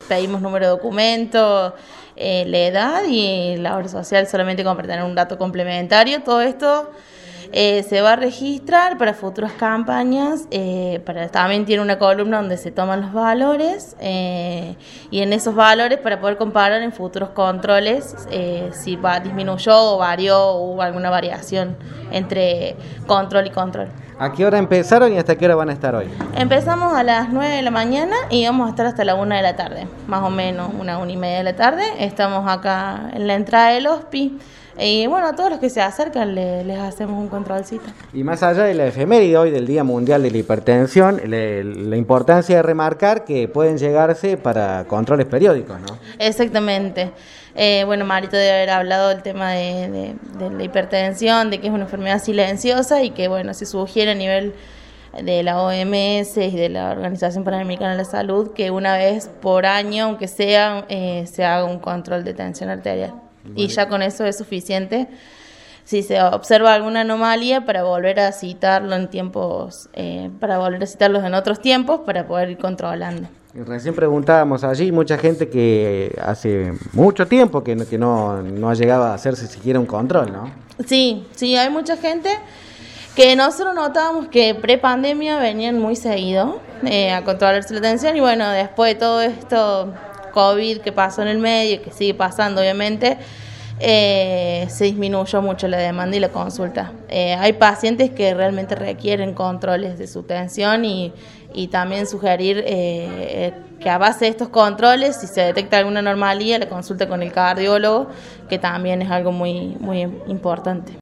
pedimos número de documento, la edad y la obra social solamente como para tener un dato complementario. Todo esto se va a registrar para futuras campañas, también tiene una columna donde se toman los valores y en esos valores para poder comparar en futuros controles si disminuyó o varió o hubo alguna variación entre control y control. ¿A qué hora empezaron y hasta qué hora van a estar hoy? Empezamos a las 9 de la mañana y vamos a estar hasta la 1 de la tarde, más o menos 1:30 de la tarde. Estamos acá en la entrada del HOSPI. Y bueno, a todos los que se acercan les hacemos un controlcito. Y más allá de la efeméride hoy del Día Mundial de la Hipertensión, la importancia de remarcar que pueden llegarse para controles periódicos, ¿no? Exactamente. Bueno, Marito debe haber hablado del tema de la hipertensión, de que es una enfermedad silenciosa y que bueno, se sugiere a nivel de la OMS y de la Organización Panamericana de la Salud que una vez por año, aunque sea, se haga un control de tensión arterial. Y ya con eso es suficiente si se observa alguna anomalía para volver a citarlo en tiempos, para volver a citarlos en otros tiempos para poder ir controlando. Recién preguntábamos allí, mucha gente que hace mucho tiempo que no ha llegado a hacerse siquiera un control, ¿no? Sí, hay mucha gente que nosotros notábamos que pre-pandemia venían muy seguido a controlarse la tensión y bueno, después de todo esto COVID que pasó en el medio, que sigue pasando obviamente, se disminuyó mucho la demanda y la consulta. Hay pacientes que realmente requieren controles de su tensión y también sugerir que a base de estos controles, si se detecta alguna anomalía, la consulta con el cardiólogo, que también es algo muy, muy importante.